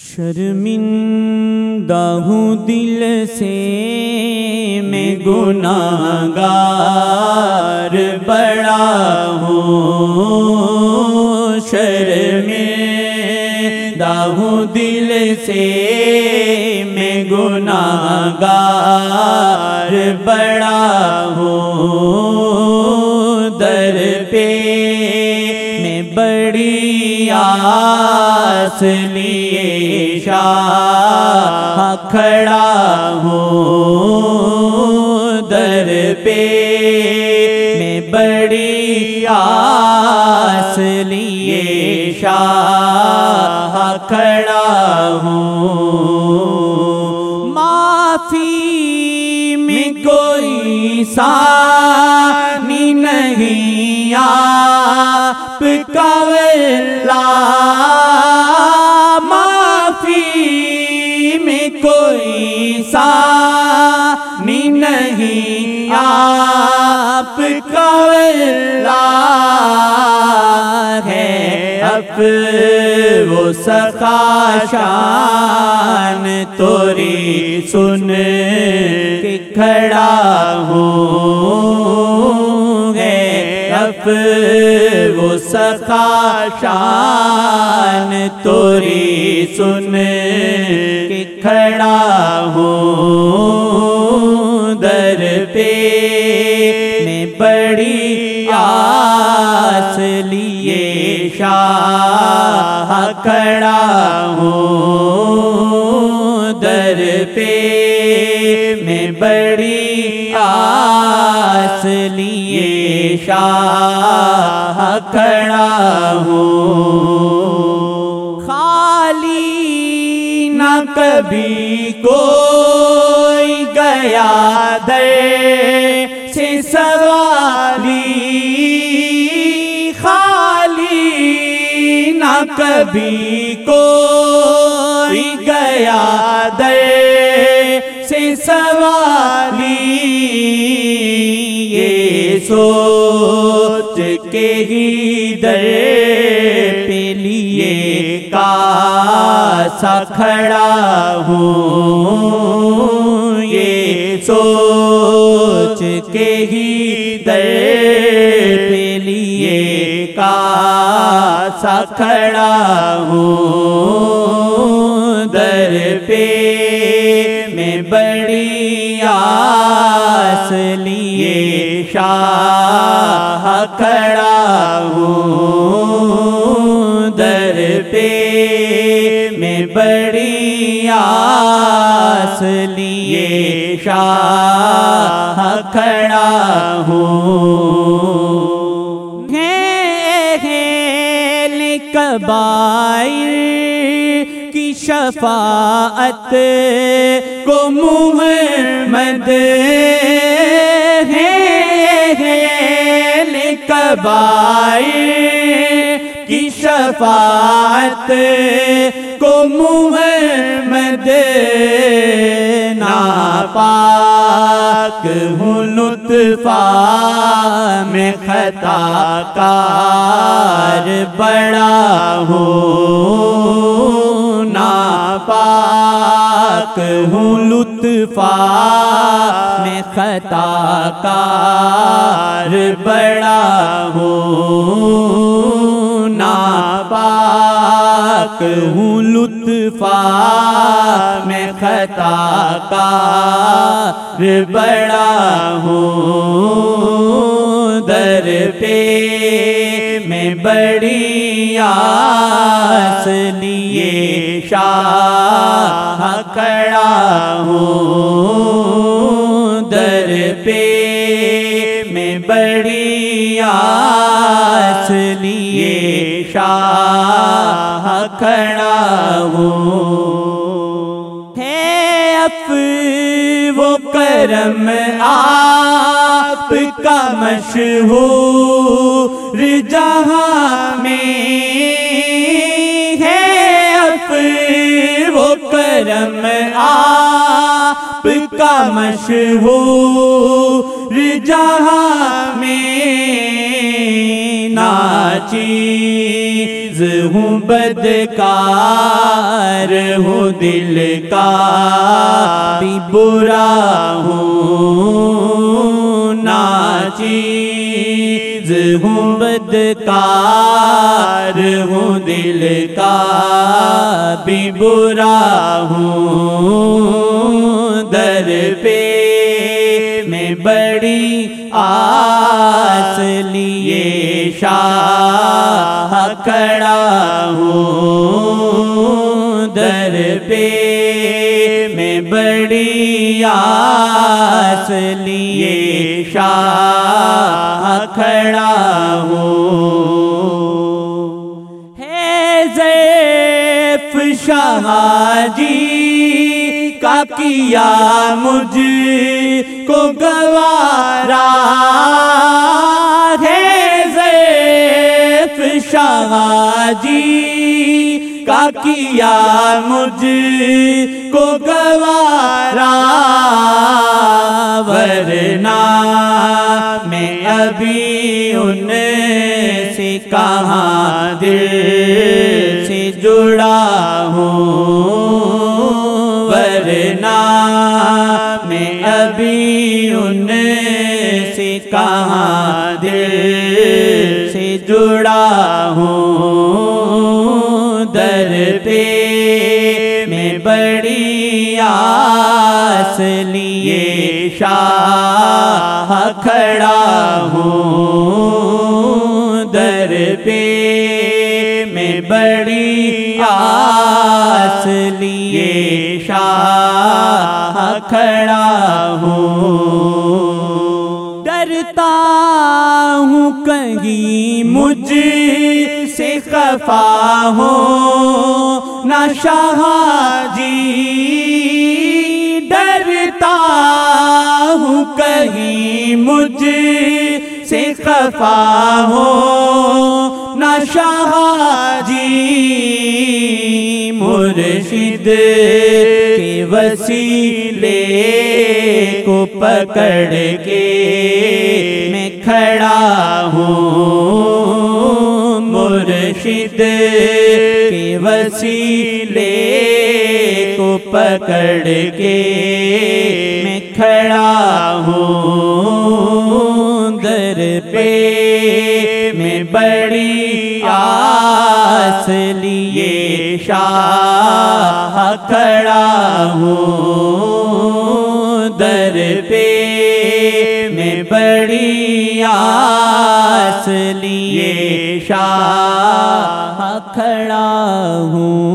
شرمندہ ہوں دل سے میں گناہگار بڑا ہوں، شرمندہ ہوں دل سے میں گناہگار بڑا ہوں، در پہ میں بڑی آس لیے شاہ کھڑا ہوں، در پہ میں بڑی آس لیے شاہ کھڑا ہوں، معافی میں کوئی ثانی نہیں آپ کا واللہ، کوئی ثانی نہیں آپ کا واللہ ہے، وہ سخا شان توری سن کے کھڑا ہوں، ہے وہ سخا شان توری سن کے کھڑا ہوں، در پہ میں بڑی آس لیے شاہ کھڑا ہوں، در پہ میں بڑی آس لیے شاہ کھڑا ہوں، خالی نہ کبھی کوئی گیا در سے سوالی، خالی نہ کبھی کوئی گیا در سے سوالی، یہ سوچ کے ہی در پہ لیے کاسا کھڑا ہوں، یہ سوچ کے ہی در پہ لیے کاسا کھڑا ہوں، در پہ میں بڑی آس لیے شاہ کھڑا ہوں، در پہ میں بڑی آس لیے شاہ کھڑا ہوں، ہے کبائر کی شفاعت کو محمد، ہے کبائر کی شفاعت کو محمد، ناپاک ہوں لطفا میں خطا کار بڑا ہوں، ناپاک ہوں لطفا میں خطا کار بڑا ہوں، ناپاک ہوں لطفا میں خطا کار بڑا ہوں، در پہ میں بڑی آس لیے شاہ کھڑا ہوں، در پہ میں بڑی آس لیے شاہ کھڑا ہوں، ہے وہ کرم آپ کا مشہور جہاں میں، ہے وہ کرم آپ کا مشہور جہاں میں، ناچیز ہوں بدکار कार ہوں دل کا بھی برا ہوں ناچیز ہوں بدکار ہوں دل کا بھی برا ہوں در پہ میں بڑی آس لیے شاہ کھڑا ہوں در پہ میں بڑی آس لیے شاہ کھڑا ہوں ہے ضیف شاہ جی کا کیا مجھ کو گوارا ہے ضیف شاہ جی کا کیا مجھ کو گوارا ورنہ میں ابھی ان سے کہاں دل سے جڑا ہوں ورنہ میں ابھی ان سے کہاں دل سے جڑا ہوں در پہ میں بڑی آس لیے شاہ کھڑا ہوں در پہ میں بڑی آس لیے شاہ کھڑا ہوں ڈرتا ہوں کہیں مجھ سے خفا ہو نہ شاہ جی ڈرتا ہوں کہیں مجھ سے خفا ہو نہ شاہ جی مرشد کے وسیلے کو پکڑ کے میں کھڑا ہوں مرشد کے وسیلے کو پکڑ کے میں کھڑا ہوں در پہ میں بڑی آس لیے شاہ کھڑا ہوں در پہ میں بڑی آس لیے شاہ کھڑا ہوں